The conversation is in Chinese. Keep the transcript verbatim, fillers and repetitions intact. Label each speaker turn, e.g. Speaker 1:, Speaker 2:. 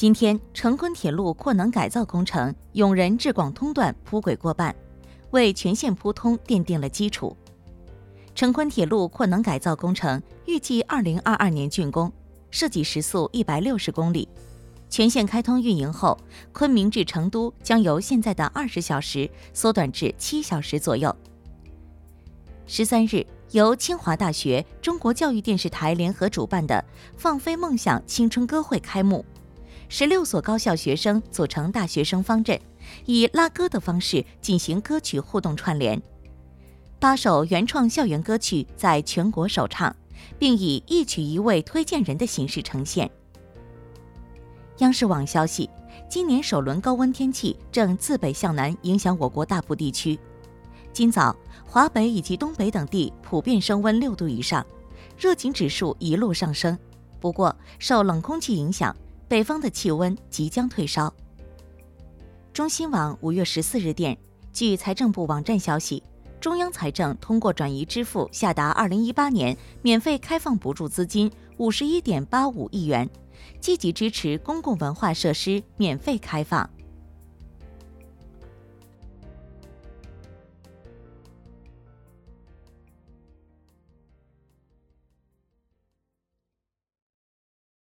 Speaker 1: 今天，成昆铁路扩能改造工程永仁至广通段铺轨过半，为全线铺通奠定了基础。成昆铁路扩能改造工程预计二零二二年竣工，设计时速一百六十公里。全线开通运营后，昆明至成都将由现在的二十小时缩短至七小时左右。十三日，由清华大学、中国教育电视台联合主办的“放飞梦想青春歌会”开幕。十六所高校学生组成大学生方阵，以拉歌的方式进行歌曲互动串联。八首原创校园歌曲在全国首唱，并以一曲一位推荐人的形式呈现。央视网消息，今年首轮高温天气正自北向南影响我国大部地区。今早，华北以及东北等地普遍升温六度以上，热景指数一路上升。不过，受冷空气影响，北方的气温即将退烧。中新网五月十四日电，据财政部网站消息，中央财政通过转移支付下达二零一八年免费开放补助资金五十一点八五亿元，积极支持公共文化设施免费开放。